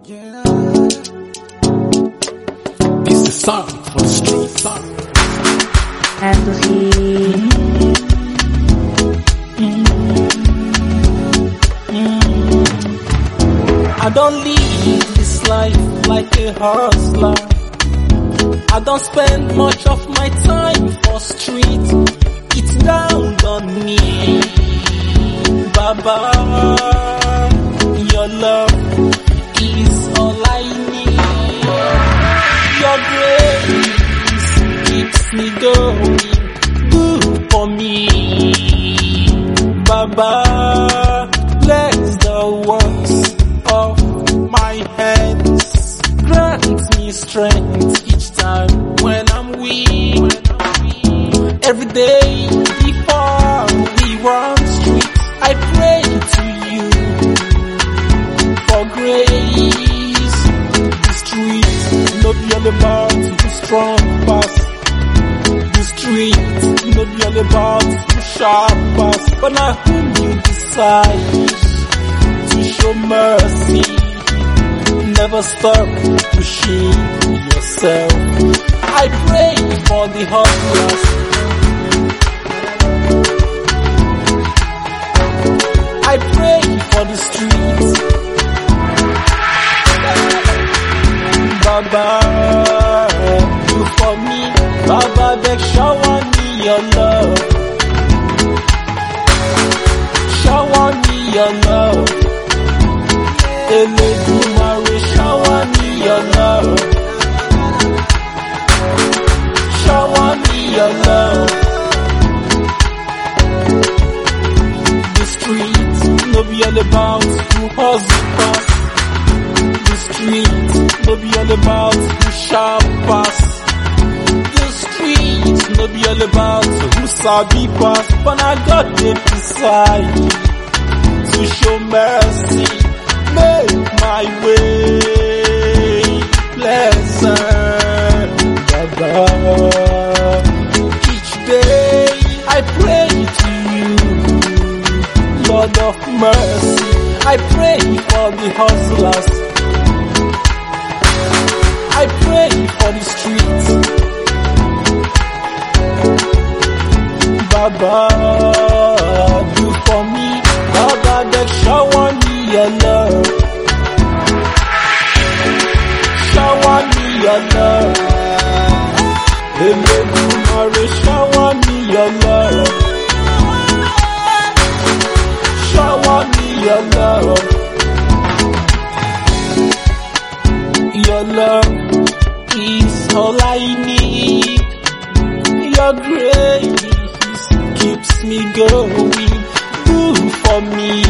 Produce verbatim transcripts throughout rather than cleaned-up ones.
Yeah. This is song for the street song. And to see. I don't live this life like a hustler. I don't spend much of my time for street. It's down on me, Baba. Your love is all I need. Your grace keeps me going. Good for me, Baba. Bless the works of my hands. Grant me strength each time when I'm weak. Every day before we run street, I pray to you for grace. The street, not be all about who's strong pass. The street, not be all about who's sharp pass. But now whom you decide to show mercy, never stop pushing yourself. I pray for the hustlers. I pray for the streets. Baba, do for me. Baba, beg, shower me your love. Shower me your love. Eledumare, shower me your love. Shower me your love. The street, no be all about who hustle pass. The street, no be all about who sharp pass. The street, no be all about who sabi pass. But I got to decide to show mercy. Make my way pleasant, Baba. Each day I pray to you, Lord of mercy. I pray for the hustlers. I pray for the streets. Baba, do for me. Baba, that shower me your love. Shower me your love. Eledumare, shower me your love. Shower me your love. Your love is all I need. Your grace keeps me going. Do for me,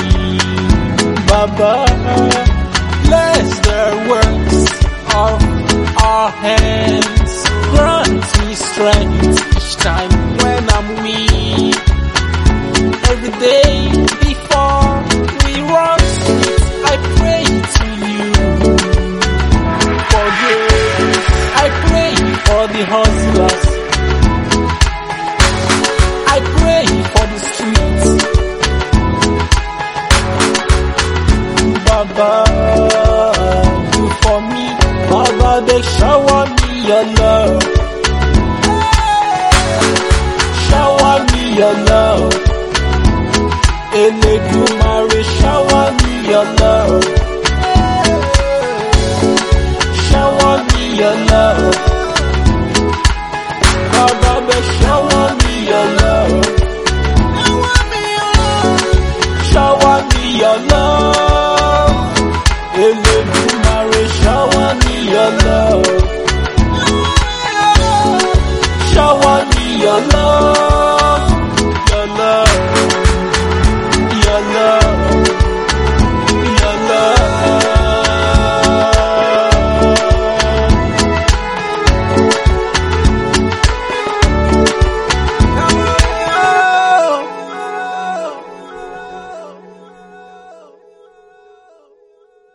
Baba. Bless the works of our hands. Grant me strength each time when I'm weak. Every day before we run street, I pray to you for grace. I pray for the hustlers. I pray for the streets. Baba, do for me. Baba, they shower me your love. Shower me your love. Eledumare, shower me your love. Shower me your love. Baba, they shower me your love. Shower me your love.